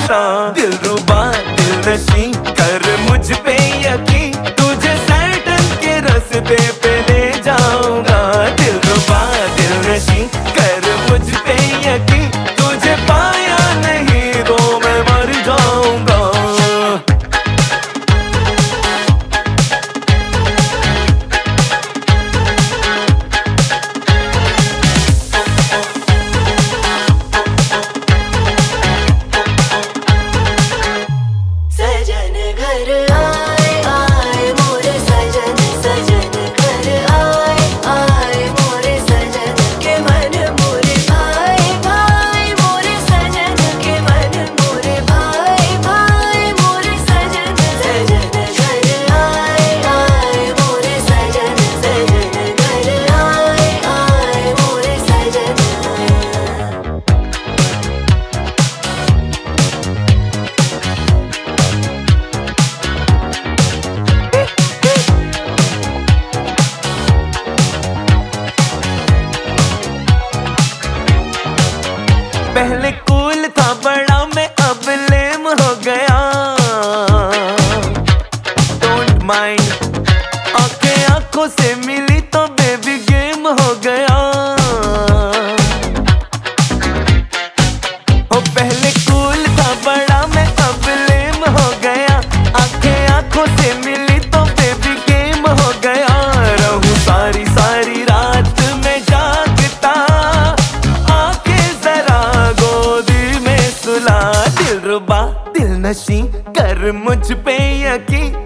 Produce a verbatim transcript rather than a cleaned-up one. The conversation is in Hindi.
बता। दिलरुबा दिल नशीं कर मुझ पे यकीन, तुझे सैटन के रस्ते पे ले जाऊंगा। दिलरुबा दिल नशीं कर मुझ पे यकीन, तुझे पाया नहीं तो मैं मर जाऊंगा। सजन घर आए आए मोरे सजन, सजन घर आए आए मोरे सजन के मन मोरे भाई भाई, मोरे सजन के मन मोरे भाई भाई, मोरे सजन। सजन घर आए आए मोरे सजन, सजन घर आए आए मोरे सजन। पहले कूल था बड़ा मैं अब लेम हो गया। डोंट माइंड आंखें आंखों से मिली तो बेबी गेम हो गया। हो पहले कूल था बड़ा मैं अब लेम हो गया, आंखें आंखों से मिली तो बेबी गेम हो गया। रहूं सारी सारी रात में जागता, आके जरा गोदी में सुला। दिलरुबा दिल नशीं कर मुझ पे यकीन,